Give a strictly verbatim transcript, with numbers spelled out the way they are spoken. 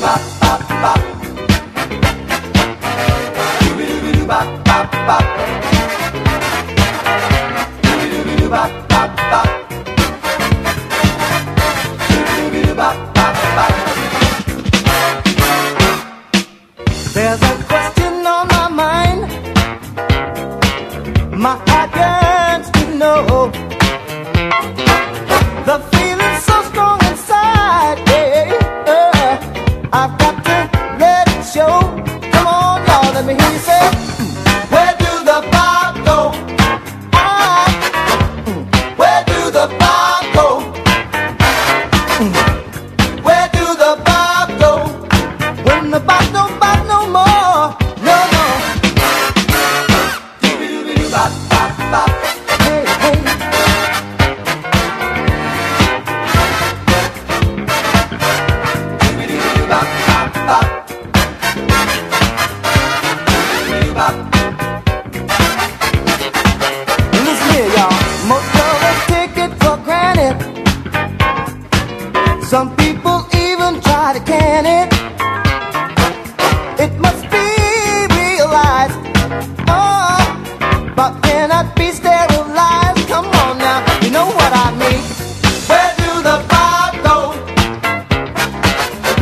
There's a question on my mind, my heart yearns to know. The feeling's so strong inside, yeah, uh, I've got to let it show. Come on, y'all, let me hear you say, where do the vibe go? Ah, where do the vibe go? Where do the vibe go? When the vibe don't vibe no more, no, no. Doobie-doobie-doo-bop, bop, bop. Hey, hey. Doobie-doobie-doo-bop, bop, bop. Doobie-doobie-doo-bop. Listen here, y'all. Most of us take it for granted. Some people even try to can it. It must be realized, oh, but cannot be sterilized.